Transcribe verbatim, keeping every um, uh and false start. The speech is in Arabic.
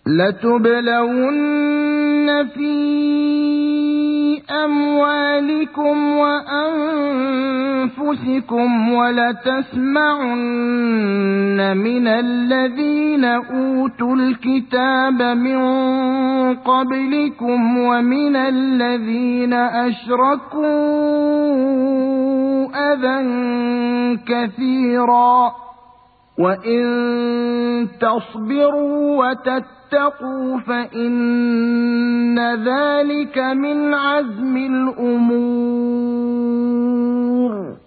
لَتُبْلَوُنَّ فِي أَمْوَالِكُمْ وَأَنفُسِكُمْ وَلَتَسْمَعُنَّ مِنَ الَّذِينَ أُوتُوا الْكِتَابَ مِن قَبْلِكُمْ وَمِنَ الَّذِينَ أَشْرَكُوا أَذًى كَثِيرًا وَإِن تَصْبِرُوا وَتَتَّقُوا فَإِنَّ ذَلِكَ مِنْ عَزْمِ الْأُمُورِ